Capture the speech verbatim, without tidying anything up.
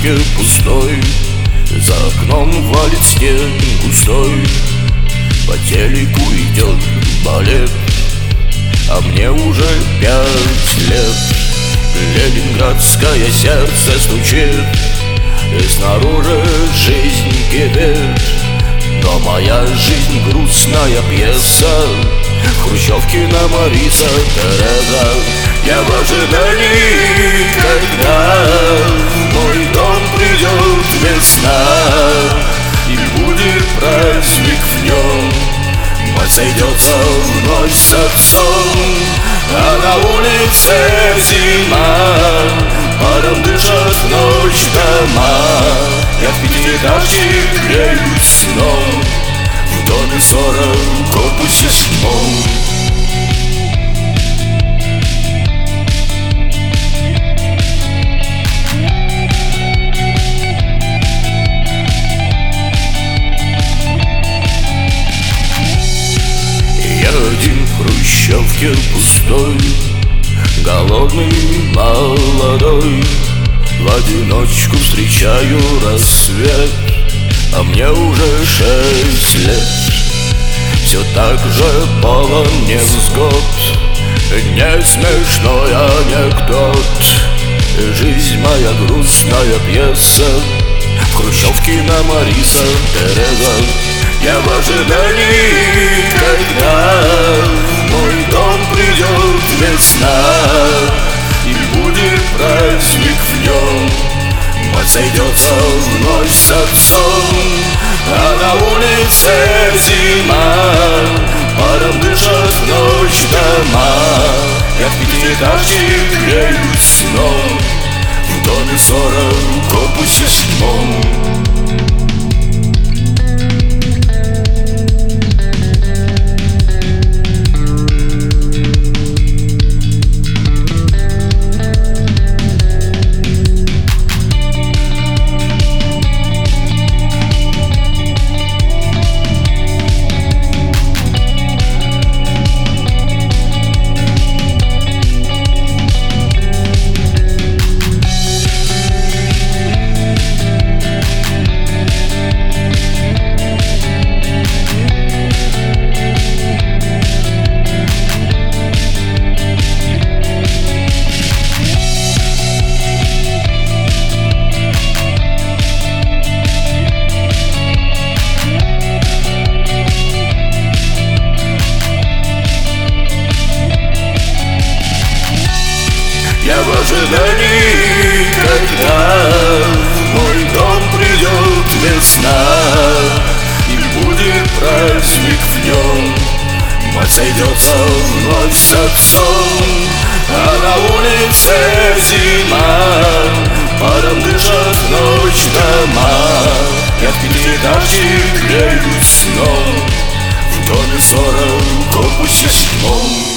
хрущевке пустой, за окном валит снег густой. По телеку идет балет, а мне уже пять лет. Ленинградское сердце стучит, и снаружи жизнь кипит. Но моя жизнь грустная пьеса, в хрущевке на Мариса Тереза. Я в ожидании, когда в мой дом придет весна, и будет праздник в нем. Мать сойдется вновь с отцом, а на улице зима. Паром дышат ночь дома, я в пятиэтажке греюсь сном, в доме сорок, в корпусе седьмом. Один в хрущевке пустой, голодный, молодой, в одиночку встречаю рассвет, а мне уже шесть лет. Все так же полон невзгод, не смешной анекдот. Жизнь моя грустная пьеса, в хрущевке на Мариса Тереза. Я в ожидании, когда в мой дом придет весна, и будет праздник в нем. Мать сойдется вновь с отцом, а на улице зима. Паром дышат ночь дома, я в пятиэтажке греюсь сном, в доме сорок, в корпусе седьмом. Я в ожидании, когда в мой дом придет весна, и будет праздник в нем. Мать сойдется вновь с отцом, а на улице зима. Паром дышат ночь дома, я в пятиэтажке греюсь сном, в доме сорок, в корпусе седьмом.